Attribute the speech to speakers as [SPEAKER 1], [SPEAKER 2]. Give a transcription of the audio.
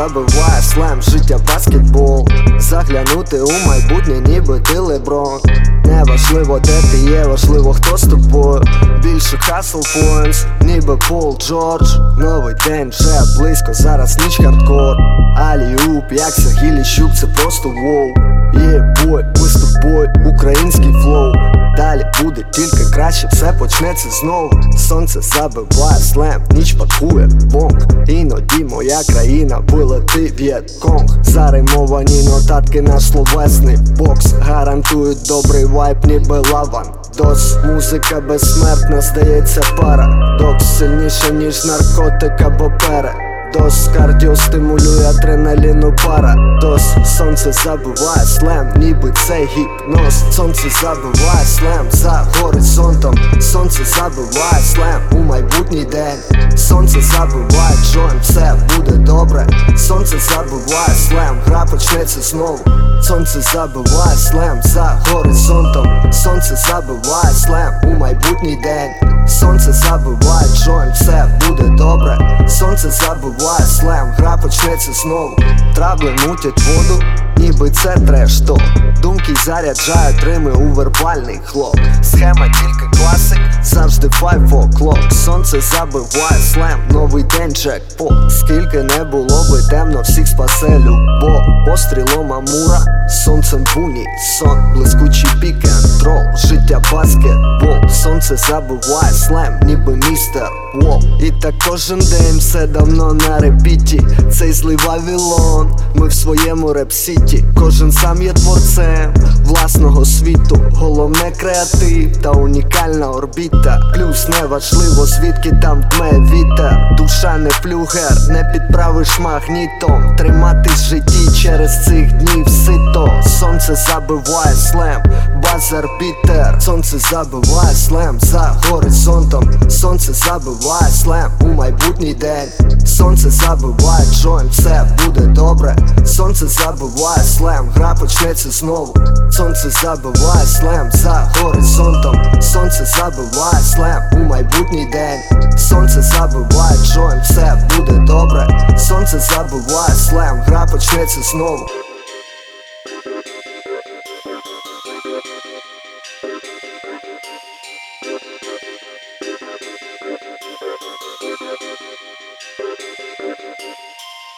[SPEAKER 1] забиває слем, життя баскетбол. Заглянути у майбутнє, ніби ти Леброн. Не важливо де ти є, важливо хто з тобою. Більше хасл поінтс, ніби Пол Джордж. Новий день вже близько, зараз ніч хардкор. Алі-уп, як Сергій Ліщук, це просто воу. Є-бой, ми з тобою, український флоу. Далі буде тільки краще, все почнеться знову. Сонце забиває слем, ніч пакує бонг. Іноді моя країна вилети В'єтконг. Заримовані нотатки на словесний бокс. Гарантують добрий вайб, ніби лаван дос. Музика безсмертна, здається парадокс. Сильніше ніж наркотик або передоз. Кардіо стимулює адреналіну парадос. Сонце забиває слем, ніби це гіпноз. Сонце забиває слем за горизонтом. Сонце забиває слем у майбутній день. Сонце забиває джойнт, все буде добре. Сонце забиває слем, гра почнеться знову. Сонце забиває слем за горизонтом. Сонце забиває слем у майбутній день. Сонце забиває джойнт, все буде добре. Сонце забиває слем, гра почнеться знову. Трабли мутять воду, ніби це треш-ток. Думки заряджають рими у вербальний хлоп. Схема тільки класик, завжди 5 o'clock. Сонце забиває слем, новий день джекпот. Скільки не було би темно, всіх спасе любов. Пострілом Амура, сонцем буні сон. Блискучий пік-н-рол, життя баскетбол. Сонце забиває слем, ніби містер Вол. І так кожен день, все давно на репіті. Цей злий Вавилон, ми в своєму реп-сіті. Кожен сам є творцем власного світу. Головне креатив та унікальна орбіта. Плюс неважливо звідки там дме вітер. Душа не флюгер, не підправиш магнітом. Триматись в житті через цих днів сито. Сонце забиває слем, базар-бітер. Сонце забиває слем за горизонтом. Сонце забиває слем у майбутній день. Сонце забиває джойнт, все буде добре. Сонце забиває слем, гра почнеться знову. Сонце забиває слем за горизонтом. Сонце забиває слем у майбутній день. Сонце забиває джойнт, все буде добре. Сонце забиває слем, гра почнеться знову.